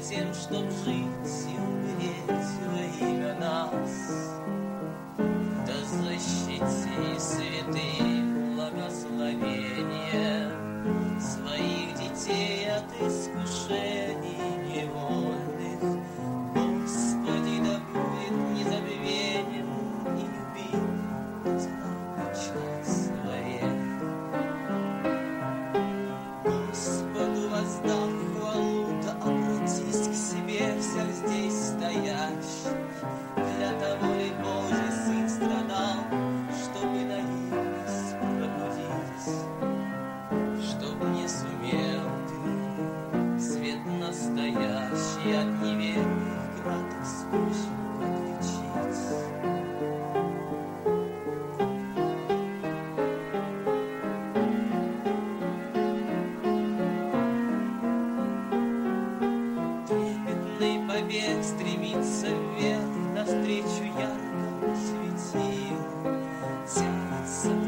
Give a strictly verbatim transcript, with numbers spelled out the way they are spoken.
тем, чтоб жить и умереть во имя нас. Да защити святые благословения своих детей от искушений невольных. Господи, да будет незабвенен и любим славный час воен. Господу воздав хвалу, да обратись к себе всех здесь стоящих. Для того ли Божий Сын страдал, чтобы наивность пробудить, чтоб не сумел ты свет настоящий от неверных град искусных отличить. Трепетный побег стремится вверх навстречу яркому светилу, тянется